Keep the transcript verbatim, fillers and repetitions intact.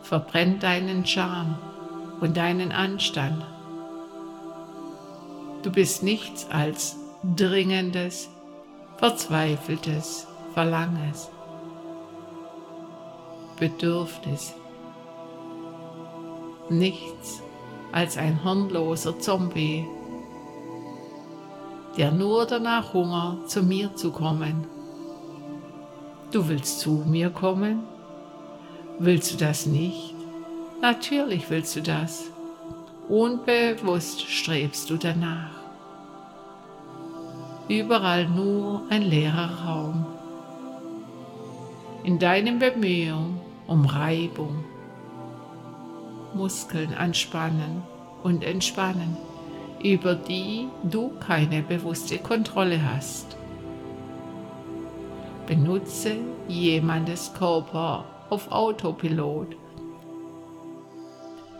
Verbrenn deinen Charme und deinen Anstand. Du bist nichts als dringendes, verzweifeltes Verlangens, Bedürfnis. Nichts als ein hirnloser Zombie, der nur danach hungert, zu mir zu kommen. Du willst zu mir kommen? Willst du das nicht? Natürlich willst du das. Unbewusst strebst du danach. Überall nur ein leerer Raum. In deinem Bemühen um Reibung, Muskeln anspannen und entspannen, über die du keine bewusste Kontrolle hast. Benutze jemandes Körper auf Autopilot